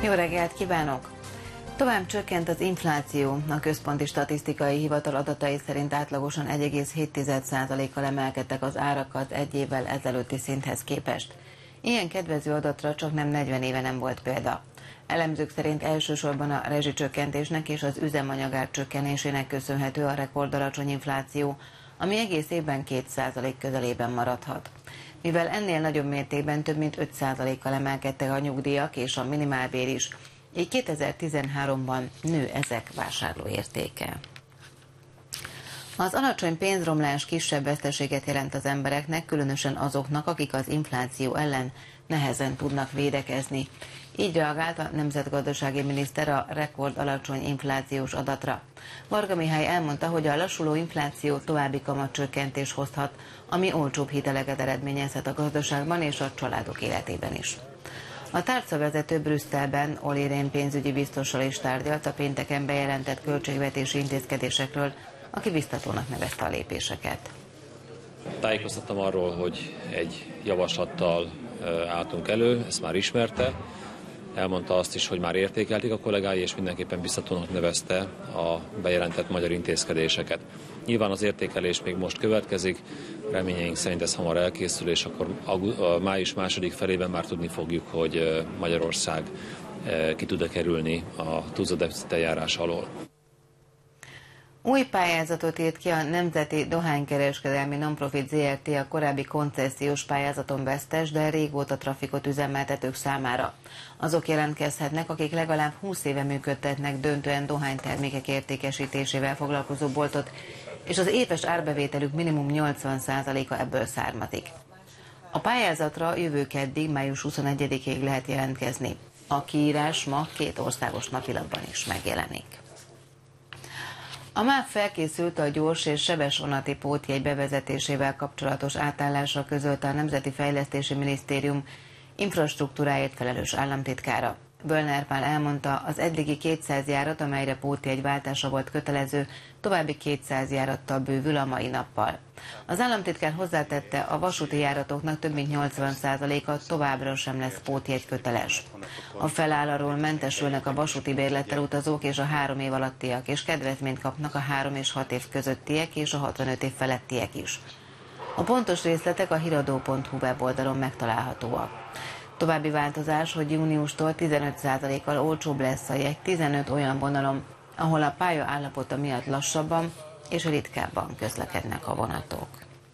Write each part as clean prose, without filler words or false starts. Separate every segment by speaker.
Speaker 1: Jó reggelt kívánok! Tovább csökkent az infláció. A Központi Statisztikai Hivatal adatai szerint átlagosan 1,7%-kal emelkedtek az árak az egy évvel ezelőtti szinthez képest. Ilyen kedvező adatra csak nem 40 éve nem volt példa. Elemzők szerint elsősorban a rezsicsökkentésnek és az üzemanyagár csökkenésének köszönhető a rekordalacsony infláció, ami egész évben 2% közelében maradhat. Mivel ennél nagyobb mértékben több mint 5%-kal emelkedtek a nyugdíjak és a minimálbér is, így 2013-ban nő ezek vásárlóértéke. Az alacsony pénzromlás kisebb veszteséget jelent az embereknek, különösen azoknak, akik az infláció ellen nehezen tudnak védekezni. Így reagált a nemzetgazdasági miniszter a rekord alacsony inflációs adatra. Varga Mihály elmondta, hogy a lassuló infláció további kamatcsökkentés hozhat, ami olcsóbb hiteleket eredményezhet a gazdaságban és a családok életében is. A tárcavezető Brüsszelben Olli Rehn pénzügyi biztossal is tárgyalt a pénteken bejelentett költségvetési intézkedésekről, aki biztatónak nevezte a lépéseket.
Speaker 2: Tájékoztattam arról, hogy egy javaslattal álltunk elő, ezt már ismerte. Elmondta azt is, hogy már értékelték a kollégái, és mindenképpen biztatónak nevezte a bejelentett magyar intézkedéseket. Nyilván az értékelés még most következik, reményeink szerint ez hamar elkészül, és akkor a május második felében már tudni fogjuk, hogy Magyarország ki tud-e kerülni a túlzott deficiteljárás alól.
Speaker 1: Új pályázatot írt ki a Nemzeti Dohánykereskedelmi Nonprofit Zrt. A korábbi koncesziós pályázaton vesztes, de régóta trafikot üzemeltetők számára. Azok jelentkezhetnek, akik legalább 20 éve működtetnek döntően dohánytermékek értékesítésével foglalkozó boltot, és az éves árbevételük minimum 80%-a ebből származik. A pályázatra jövő keddig, május 21-ig lehet jelentkezni. A kiírás ma 2 országos napilapban is megjelenik. A MÁV felkészült a gyors és sebes vonati pótjegy bevezetésével kapcsolatos átállásra, közölte a Nemzeti Fejlesztési Minisztérium infrastruktúráért felelős államtitkára. Böllner Pál elmondta, az eddigi 200 járat, amelyre pótjegy váltása volt kötelező, további 200 járattal bővül a mai nappal. Az államtitkár hozzátette, a vasúti járatoknak több mint 80%-a továbbra sem lesz pótjegy köteles. A felállóról mentesülnek a vasúti bérlettel utazók és a 3 év alattiak, és kedvezményt kapnak a 3 és 6 év közöttiek és a 65 év felettiek is. A pontos részletek a hiradó.hu weboldalon megtalálhatóak. További változás, hogy júniustól 15%-kal olcsóbb lesz a jegy 15 olyan vonalon, ahol a pálya állapota miatt lassabban és ritkábban közlekednek a vonatok.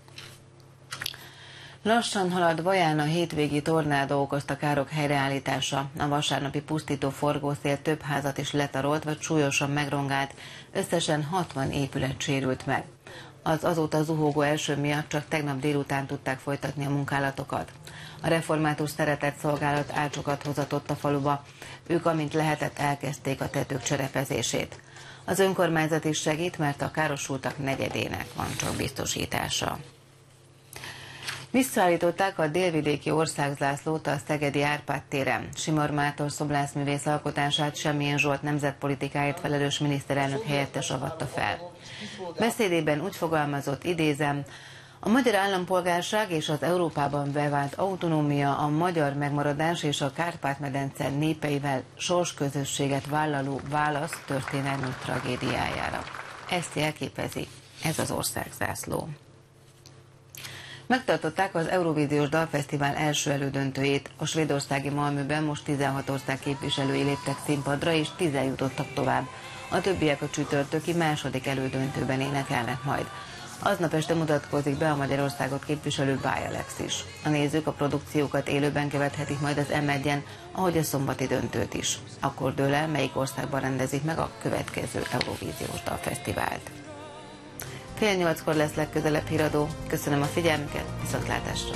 Speaker 1: Lassan halad Baján a hétvégi tornádó okozta károk helyreállítása. A vasárnapi pusztító forgószél több házat is letarolt vagy súlyosan megrongált, összesen 60 épület sérült meg. Az azóta zuhógó eső miatt csak tegnap délután tudták folytatni a munkálatokat. A református szeretett szolgálat ácsokat hozatott a faluba, ők amint lehetett elkezdték a tetők cserepezését. Az önkormányzat is segít, mert a károsultak negyedének van csak biztosítása. Visszaállították a délvidéki országzászlót a szegedi Árpád téren. Simor Mátor szobrászművész alkotását Semmilyen Zsolt nemzetpolitikáért felelős miniszterelnök helyettes avatta fel. Beszédében úgy fogalmazott, idézem, a magyar állampolgárság és az Európában bevált autonómia, a magyar megmaradás és a Kárpát-medence népeivel sorsközösséget vállaló válasz történelmi tragédiájára. Ezt jelképezi ez az országzászló. Megtartották az Eurovíziós Dalfesztivál első elődöntőjét. A svédországi Malmöben most 16 ország képviselői léptek színpadra, és 10 jutottak tovább. A többiek a csütörtöki második elődöntőben énekelnek majd. Aznap este mutatkozik be a Magyarországot képviselő Báj Alex is. A nézők a produkciókat élőben követhetik majd az M1-en, ahogy a szombati döntőt is. Akkor dől el, melyik országban rendezik meg a következő Eurovíziós Dalfesztivált. 7:30 lesz legközelebb híradó. Köszönöm a figyelmüket, viszontlátásra!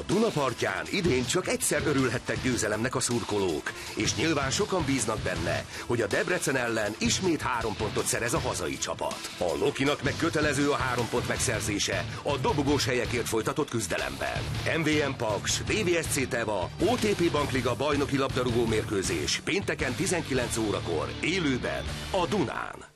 Speaker 3: Duna partján idén csak egyszer örülhettek győzelemnek a szurkolók, és nyilván sokan bíznak benne, hogy a Debrecen ellen ismét 3 pontot szerez a hazai csapat. A Lokinak meg kötelező a 3 pont megszerzése a dobogós helyekért folytatott küzdelemben. MVM Paks, DVSC Teva, OTP Bankliga bajnoki labdarúgó mérkőzés pénteken 19 órakor élőben a Dunán.